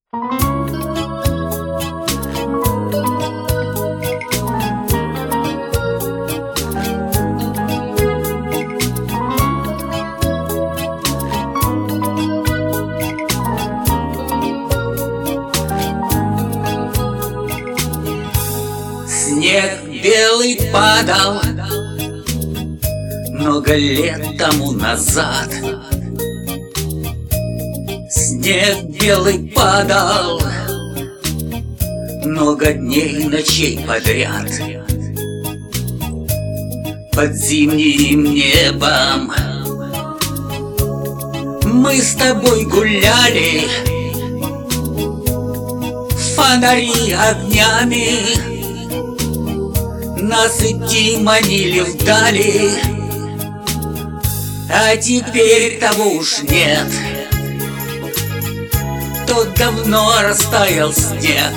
Снег белый падал много лет тому назад. Снег белый падал много дней и ночей подряд. Под зимним небом мы с тобой гуляли, фонари огнями нас идти манили вдали. А теперь того уж нет, тот давно растаял снег.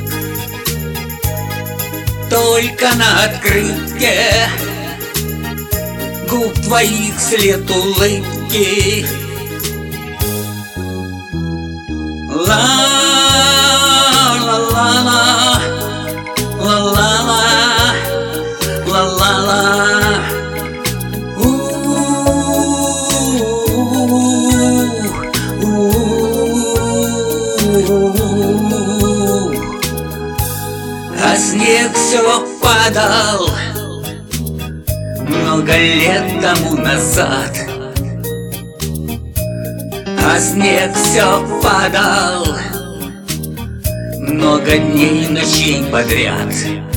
Только на открытке губ твоих след улыбки. Ла-ла-ла-ла, ла-ла-ла, ла-ла-ла. А снег все падал много лет тому назад. А снег все падал много дней и ночей подряд.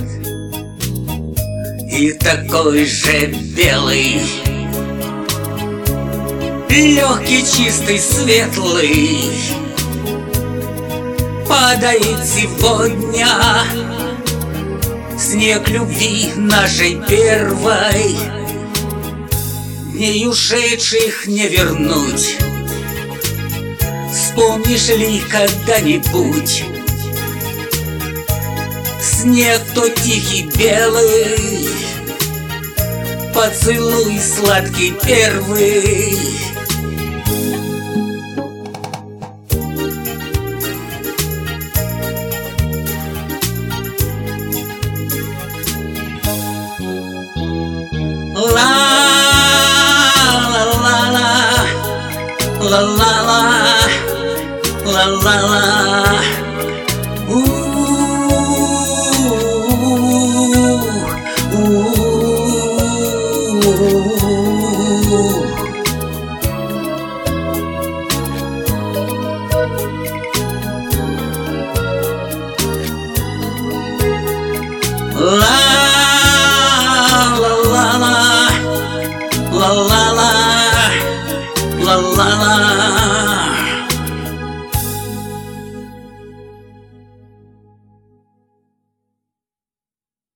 И такой же белый, легкий, чистый, светлый падает сегодня. Снег любви нашей первой, дней ушедших не вернуть. Вспомнишь ли когда-нибудь снег тот тихий белый, поцелуй сладкий первый? Ла-ла-ла-ла, ла-ла-ла, ла-ла-ла. Ла-ла-ла, ла-ла-ла, ла-ла-ла.